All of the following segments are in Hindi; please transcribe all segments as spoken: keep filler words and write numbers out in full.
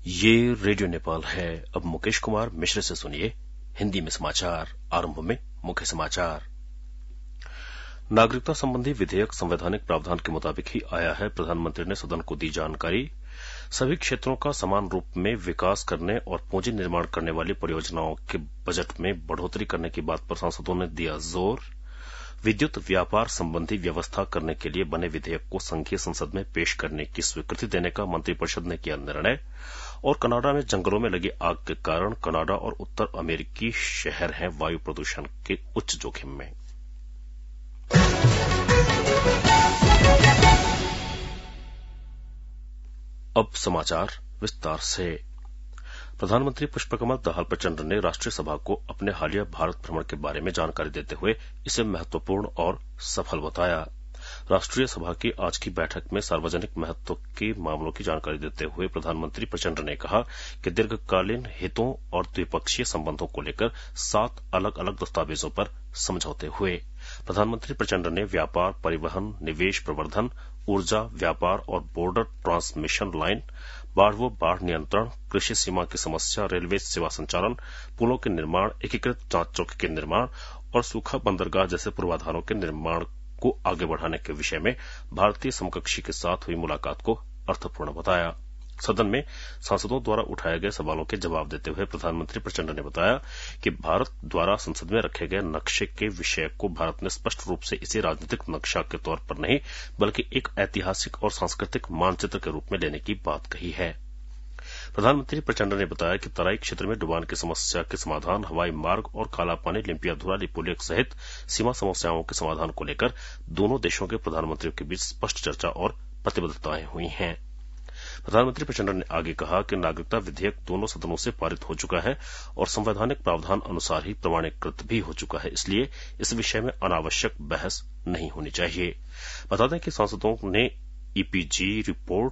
ये रेडियो नेपाल है। अब मुकेश कुमार मिश्र से सुनिए हिंदी में समाचार। आरंभ में मुख्य समाचार। नागरिकता संबंधी विधेयक संवैधानिक प्रावधान के मुताबिक ही आया है। प्रधानमंत्री ने सदन को दी जानकारी। सभी क्षेत्रों का समान रूप में विकास करने और पूंजी निर्माण करने वाली परियोजनाओं के बजट में बढ़ोतरी करने की बात पर सांसदों ने दिया जोर। विद्युत व्यापार संबंधी व्यवस्था करने के लिए बने विधेयक को संघीय संसद में पेश करने की स्वीकृति देने का मंत्रिपरिषद ने किया निर्णय। और कनाडा में जंगलों में लगी आग के कारण कनाडा और उत्तर अमेरिकी शहर हैं वायु प्रदूषण के उच्च जोखिम में। अब समाचार विस्तार से। प्रधानमंत्री पुष्पकमल दाहाल प्रचंड ने राष्ट्रीय सभा को अपने हालिया भारत भ्रमण के बारे में जानकारी देते हुए इसे महत्वपूर्ण और सफल बताया। राष्ट्रीय सभा की आज की बैठक में सार्वजनिक महत्व के मामलों की जानकारी देते हुए प्रधानमंत्री प्रचंड ने कहा कि दीर्घकालीन हितों और द्विपक्षीय संबंधों को लेकर सात अलग अलग दस्तावेजों पर समझौते हुए। प्रधानमंत्री प्रचंड ने व्यापार, परिवहन, निवेश प्रवर्धन, ऊर्जा, व्यापार और बॉर्डर ट्रांसमिशन लाइन, बाढ़ व बाढ़ नियंत्रण, कृषि सीमा की समस्या, रेलवे सेवा संचालन, पुलों के निर्माण, एकीकृत जांच चौकी के निर्माण और सूखा बंदरगाह जैसे पूर्वाधारों के निर्माण को आगे बढ़ाने के विषय में भारतीय समकक्षी के साथ हुई मुलाकात को अर्थपूर्ण बताया। सदन में सांसदों द्वारा उठाए गए सवालों के जवाब देते हुए प्रधानमंत्री प्रचंड ने बताया कि भारत द्वारा संसद में रखे गए नक्शे के विषय को भारत ने स्पष्ट रूप से इसे राजनीतिक नक्शा के तौर पर नहीं बल्कि एक ऐतिहासिक और सांस्कृतिक मानचित्र के रूप में लेने की बात कही है। प्रधानमंत्री प्रचंड ने बताया कि तराई क्षेत्र में डुबान की समस्या के समाधान, हवाई मार्ग और कालापानी, लिम्पियाधुरा, लिपुलेख सहित सीमा समस्याओं के समाधान को लेकर दोनों देशों के प्रधानमंत्रियों के बीच स्पष्ट चर्चा और प्रतिबद्धताएं हुई हैं। प्रधानमंत्री प्रचंड ने आगे कहा कि नागरिकता विधेयक दोनों सदनों से पारित हो चुका है और संवैधानिक प्रावधान अनुसार ही प्रमाणीकृत भी हो चुका है, इसलिए इस विषय में अनावश्यक बहस नहीं होनी चाहिए। बता दें कि सांसदों ने ईपीजी रिपोर्ट,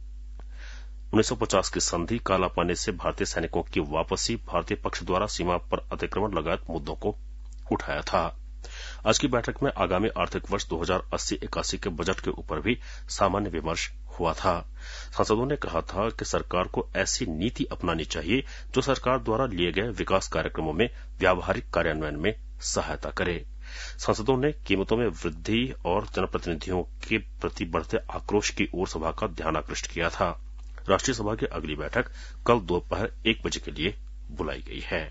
उन्नीस सौ पचास की संधि, कालापानी से भारतीय सैनिकों की वापसी, भारतीय पक्ष द्वारा सीमा पर अतिक्रमण लगायत मुद्दों को उठाया था। आज की बैठक में आगामी आर्थिक वर्ष दो हजार अस्सी इक्यासी के बजट के ऊपर भी सामान्य विमर्श हुआ था। सांसदों ने कहा था कि सरकार को ऐसी नीति अपनानी चाहिए जो सरकार द्वारा लिए गए विकास कार्यक्रमों में व्यावहारिक कार्यान्वयन में सहायता करे। सांसदों ने कीमतों में वृद्धि और जनप्रतिनिधियों के प्रति बढ़ते आक्रोश की ओर सभा का ध्यान आकृष्ट किया था। राष्ट्रीय सभा की अगली बैठक कल दोपहर एक बजे के लिए बुलाई गई है।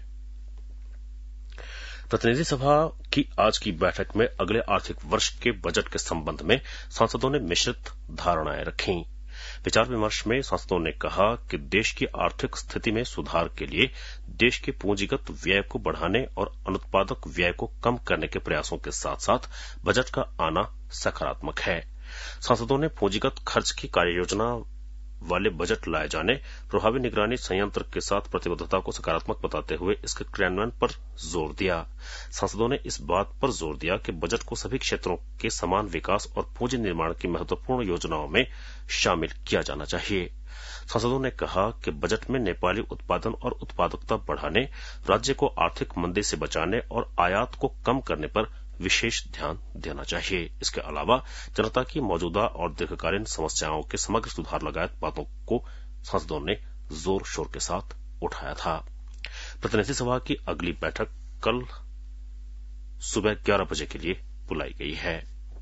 प्रतिनिधि सभा की आज की बैठक में अगले आर्थिक वर्ष के बजट के संबंध में सांसदों ने मिश्रित धारणाएं रखीं। विचार विमर्श में सांसदों ने कहा कि देश की आर्थिक स्थिति में सुधार के लिए देश के पूंजीगत व्यय को बढ़ाने और अनुत्पादक व्यय को कम करने के प्रयासों के साथ साथ बजट का आना सकारात्मक है। सांसदों ने पूंजीगत खर्च की कार्ययोजना वाले बजट लाए जाने, प्रभावी निगरानी संयंत्र के साथ प्रतिबद्धता को सकारात्मक बताते हुए इसके क्रियान्वयन पर जोर दिया। सांसदों ने इस बात पर जोर दिया कि बजट को सभी क्षेत्रों के समान विकास और पूंजी निर्माण की महत्वपूर्ण योजनाओं में शामिल किया जाना चाहिए। सांसदों ने कहा कि बजट में नेपाली उत्पादन और उत्पादकता बढ़ाने, राज्य को आर्थिक मंदी से बचाने और आयात को कम करने पर विशेष ध्यान देना चाहिए। इसके अलावा जनता की मौजूदा और दीर्घकालीन समस्याओं के समग्र सुधार लगायत बातों को सांसदों ने जोर शोर के साथ उठाया था। प्रतिनिधि सभा की अगली बैठक कल सुबह ग्यारह बजे के लिए बुलाई गई है।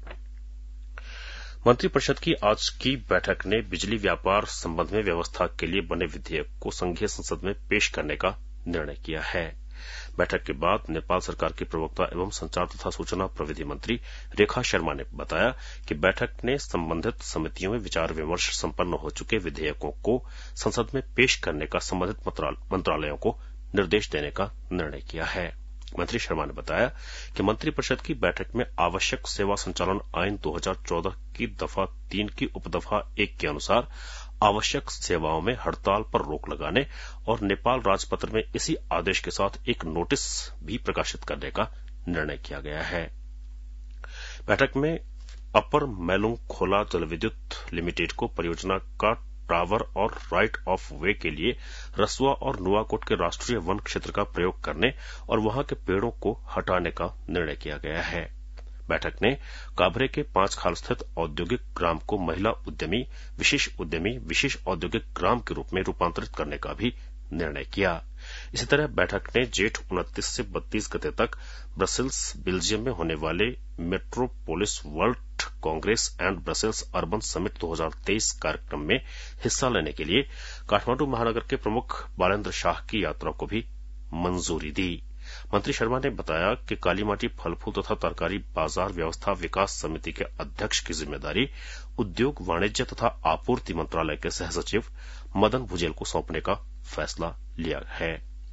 मंत्रिपरिषद की आज की बैठक ने बिजली व्यापार संबंध में व्यवस्था के लिए बने विधेयक को संघीय संसद में पेश करने का निर्णय किया है। बैठक के बाद नेपाल सरकार की प्रवक्ता एवं संचार तथा सूचना प्रविधि मंत्री रेखा शर्मा ने बताया कि बैठक ने संबंधित समितियों में विचार विमर्श संपन्न हो चुके विधेयकों को संसद में पेश करने का संबंधित मंत्रालयों को निर्देश देने का निर्णय किया है। मंत्री शर्मा ने बताया कि मंत्रिपरिषद की बैठक में आवश्यक सेवा संचालन आईन दो हजार चौदह की दफा तीन की उपदफा एक के अनुसार आवश्यक सेवाओं में हड़ताल पर रोक लगाने और नेपाल राजपत्र में इसी आदेश के साथ एक नोटिस भी प्रकाशित करने का निर्णय किया गया है। बैठक में अपर मैलुंग खोला जलविद्युत लिमिटेड को परियोजना का टावर और राइट ऑफ वे के लिए रसुआ और नुआकोट के राष्ट्रीय वन क्षेत्र का प्रयोग करने और वहां के पेड़ों को हटाने का निर्णय किया गया है। बैठक ने काभरे के पांच खाल स्थित औद्योगिक ग्राम को महिला उद्यमी, विशेष उद्यमी, विशेष औद्योगिक ग्राम के रूप में रूपांतरित करने का भी निर्णय किया। इसी तरह बैठक ने जेठ उनतीस से बत्तीस गते तक ब्रसेल्स, बेल्जियम में होने वाले Metropolis World Congress and Brussels Urban Summit दो हज़ार तेईस कार्यक्रम में हिस्सा लेने के लिए काठमांडू महानगर के प्रमुख बालेन्द्र शाह की यात्रा को भी मंजूरी दी। मंत्री शर्मा ने बताया कि कालीमाटी फल फूल तथा तरकारी बाजार व्यवस्था विकास समिति के अध्यक्ष की जिम्मेदारी उद्योग, वाणिज्य तथा आपूर्ति मंत्रालय के सहसचिव मदन भुजेल को सौंपने का फैसला लिया है।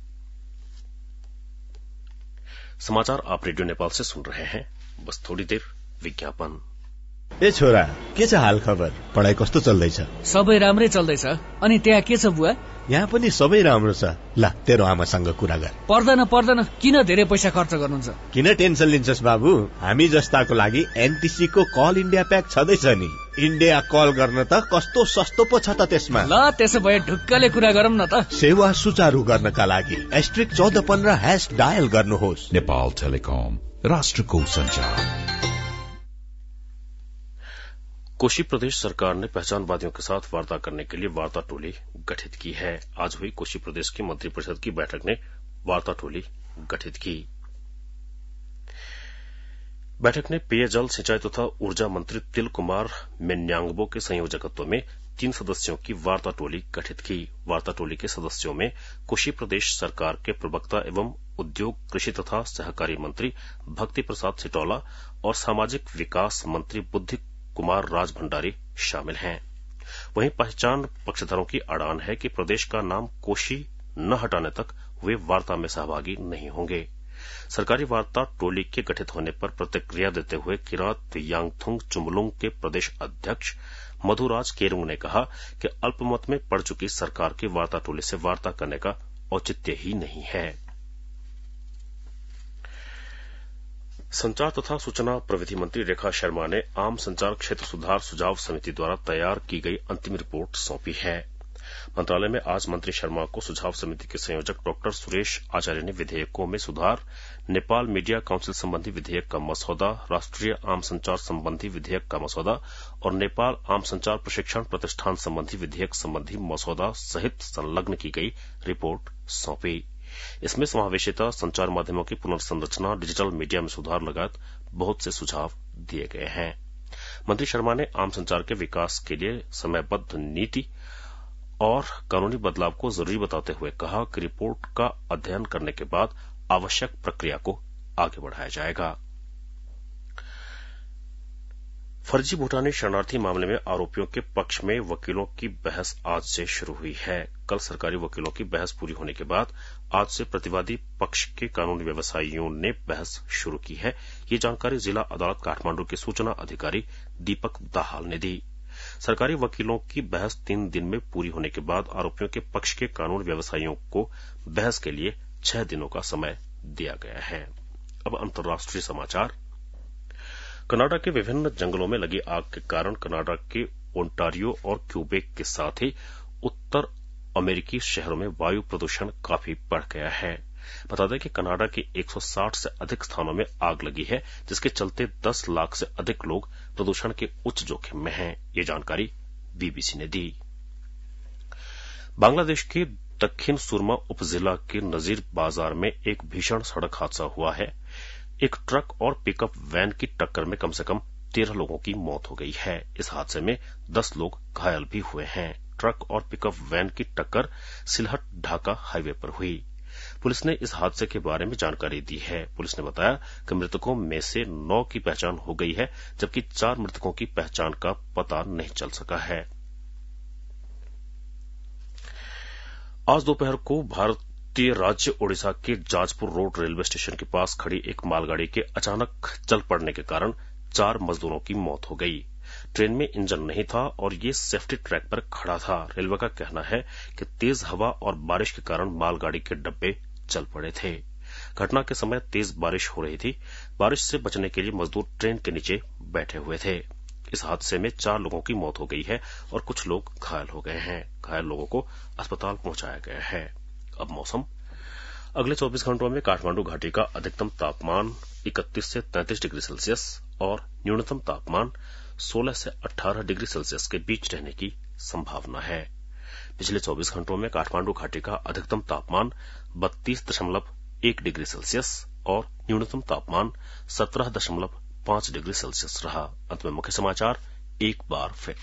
समाचार आप रेडियो नेपाल से सुन रहे हैं। बस थोड़ी देर विज्ञापन। ए छोरा, के छ हाल खबर? पढाइ कस्तो चल्दैछ? सबै राम्रै चल्दैछ। अनि त्यहाँ के छ बुवा? यहाँ पनि सबै राम्रो छ। ला, तेरो आमासँग कुरा गर। पर्दैन पर्दैन, किन धेरै पैसा खर्च गर्नुहुन्छ? किन टेन्सन लिन्छस् बाबु? हामी जस्ताको लागि एनटीसी को कल इन्डिया प्याक छँदैछ नि। इन्डिया कल गर्न त कस्तो सस्तो पो छ त त्यसमा। ल, त्यसो भए ढुक्कले कुरा गरौँ न त। सेवा सुचारू गर्नका लागि एस्ट्रिक चौध पन्ध्र हैश डायल गर्नुहोस्। नेपाल टेलिकम, राष्ट्रको संचार। कोशी प्रदेश सरकार ने पहचानवादियों के साथ वार्ता करने के लिए वार्ता टोली गठित की है। आज हुई कोशी प्रदेश की मंत्रिपरिषद की बैठक ने वार्ता टोली गठित की। बैठक ने पेयजल, सिंचाई तथा ऊर्जा मंत्री तिल कुमार मेन्यांगबो के संयोजकत्व में तीन सदस्यों की वार्ता टोली गठित की। वार्ता टोली के सदस्यों में कोशी प्रदेश सरकार के प्रवक्ता एवं उद्योग, कृषि तथा सहकारी मंत्री भक्ति प्रसाद सिटौला और सामाजिक विकास मंत्री बुद्धि कुमार राज भंडारी शामिल हैं। वहीं पहचान पक्षधरों की अड़ान है कि प्रदेश का नाम कोशी न हटाने तक वे वार्ता में सहभागी नहीं होंगे। सरकारी वार्ता टोली के गठित होने पर प्रतिक्रिया देते हुए किरात यांगथुंग चुमलुंग के प्रदेश अध्यक्ष मधुराज केरुंग ने कहा कि अल्पमत में पड़ चुकी सरकार की वार्ता टोली से वार्ता करने का औचित्य ही नहीं है। संचार तथा सूचना प्रविधि मंत्री रेखा शर्मा ने आम संचार क्षेत्र सुधार सुझाव समिति द्वारा तैयार की गई अंतिम रिपोर्ट सौंपी है। मंत्रालय में आज मंत्री शर्मा को सुझाव समिति के संयोजक डॉक्टर सुरेश आचार्य ने विधेयकों में सुधार, नेपाल मीडिया काउंसिल संबंधी विधेयक का मसौदा, राष्ट्रीय आम संचार संबंधी विधेयक का मसौदा और नेपाल आम संचार प्रशिक्षण प्रतिष्ठान संबंधी विधेयक संबंधी मसौदा सहित संलग्न की गई रिपोर्ट सौंपी। इसमें समावेशिता, संचार माध्यमों की पुनर्संरचना, डिजिटल मीडिया में सुधार लगात बहुत से सुझाव दिए गए हैं। मंत्री शर्मा ने आम संचार के विकास के लिए समयबद्ध नीति और कानूनी बदलाव को जरूरी बताते हुए कहा कि रिपोर्ट का अध्ययन करने के बाद आवश्यक प्रक्रिया को आगे बढ़ाया जाएगा। फर्जी भूटानी शरणार्थी मामले में आरोपियों के पक्ष में वकीलों की बहस आज से शुरू हुई है। कल सरकारी वकीलों की बहस पूरी होने के बाद आज से प्रतिवादी पक्ष के कानूनी व्यवसायियों ने बहस शुरू की है। ये जानकारी जिला अदालत काठमांडू के सूचना अधिकारी दीपक दाहाल ने दी। सरकारी वकीलों की बहस तीन दिन में पूरी होने के बाद आरोपियों के पक्ष के कानूनी व्यवसायियों को बहस के लिए छह दिनों का समय दिया गया है। अब अंतर्राष्ट्रीय समाचार। कनाडा के विभिन्न जंगलों में लगी आग के कारण कनाडा के ओंटारियो और क्यूबेक के साथ ही उत्तर अमेरिकी शहरों में वायु प्रदूषण काफी बढ़ गया है। बता दें कि कनाडा के एक सौ साठ से अधिक स्थानों में आग लगी है, जिसके चलते दस लाख से अधिक लोग प्रदूषण के उच्च जोखिम में हैं। ये जानकारी बीबीसी ने दी। बांग्लादेश के दक्षिण सुरमा उपजिला के नजीर बाजार में एक भीषण सड़क हादसा हुआ है। एक ट्रक और पिकअप वैन की टक्कर में कम से कम तेरह लोगों की मौत हो गई है। इस हादसे में दस लोग घायल भी हुए हैं। ट्रक और पिकअप वैन की टक्कर सिलहट ढाका हाईवे पर हुई। पुलिस ने इस हादसे के बारे में जानकारी दी है। पुलिस ने बताया कि मृतकों में से नौ की पहचान हो गई है, जबकि चार मृतकों की पहचान का पता नहीं चल सका है। आज दोपहर को भारतीय राज्य ओडिशा के जाजपुर रोड रेलवे स्टेशन के पास खड़ी एक मालगाड़ी के अचानक चल पड़ने के कारण चार मजदूरों की मौत हो गई। ट्रेन में इंजन नहीं था और ये सेफ्टी ट्रैक पर खड़ा था। रेलवे का कहना है कि तेज हवा और बारिश के कारण मालगाड़ी के डब्बे चल पड़े थे। घटना के समय तेज बारिश हो रही थी। बारिश से बचने के लिए मजदूर ट्रेन के नीचे बैठे हुए थे। इस हादसे में चार लोगों की मौत हो गई है और कुछ लोग घायल हो गए हैं। घायल लोगों को अस्पताल पहुंचाया गया है। अब मौसम। अगले चौबीस घंटों में काठमांडू घाटी का अधिकतम तापमान इकतीस से तैंतीस डिग्री सेल्सियस, और न्यूनतम तापमान सोलह से अठारह डिग्री सेल्सियस के बीच रहने की संभावना है। पिछले चौबीस घंटों में काठमांडू घाटी का अधिकतम तापमान बत्तीस दशमलव एक डिग्री सेल्सियस और न्यूनतम तापमान सत्रह दशमलव पांच डिग्री सेल्सियस रहा। अंत में मुख्य समाचार एक बार फिर।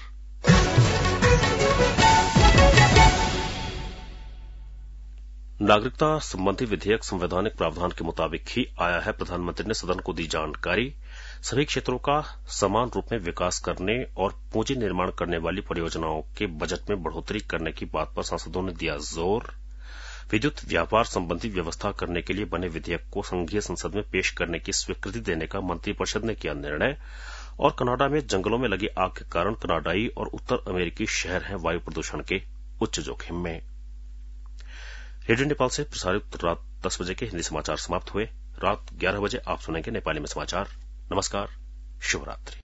नागरिकता संबंधी विधेयक संवैधानिक प्रावधान के मुताबिक ही आया है। प्रधानमंत्री ने सदन को दी जानकारी। सभी क्षेत्रों का समान रूप में विकास करने और पूंजी निर्माण करने वाली परियोजनाओं के बजट में बढ़ोतरी करने की बात पर सांसदों ने दिया जोर। विद्युत व्यापार संबंधी व्यवस्था करने के लिए बने विधेयक को संघीय संसद में पेश करने की स्वीकृति देने का मंत्रिपरिषद ने किया निर्णय। और कनाडा में जंगलों में लगी आग के कारण कनाडाई और उत्तर अमेरिकी शहर हैं वायु प्रदूषण के उच्च जोखिम में। रेडियो नेपाल से प्रसारित रात दस बजे के हिंदी समाचार समाप्त हुए। रात ग्यारह बजे आप सुनेंगे नेपाली में समाचार। नमस्कार, शुभ रात्रि।